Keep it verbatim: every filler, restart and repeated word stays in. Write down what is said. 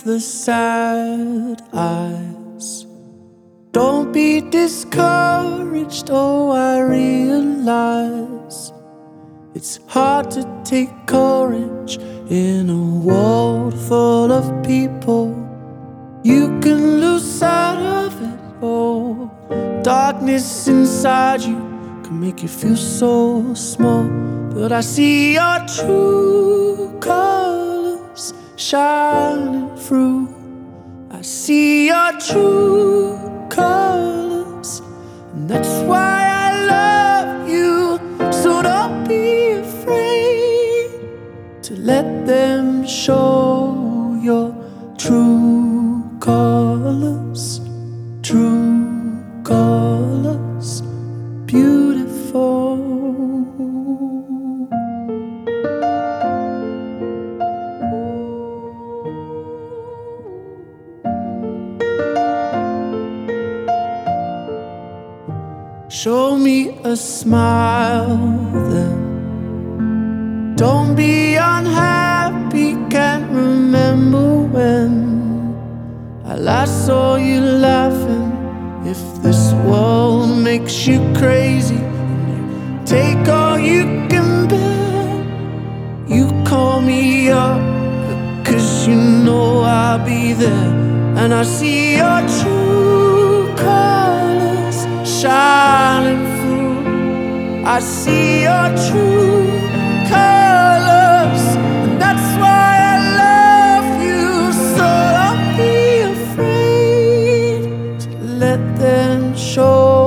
the sad eyes. Don't be discouraged, oh, I realize it's hard to take courage in a world full of people. You can lose sight of it, oh. Darkness inside you can make you feel so small, but I see your true colors shining through. I see your true colors, and that's why I love you. So don't be afraid to let them show your true colors. True colors, beautiful. Show me a smile then. Don't be unhappy, can't remember when I last saw you laughing. If this world makes you crazy, take all you can bear. You call me up, cause you know I'll be there. And I see your true colors shining through. I see your true colors, and that's why I love you. So don't be afraid to let them show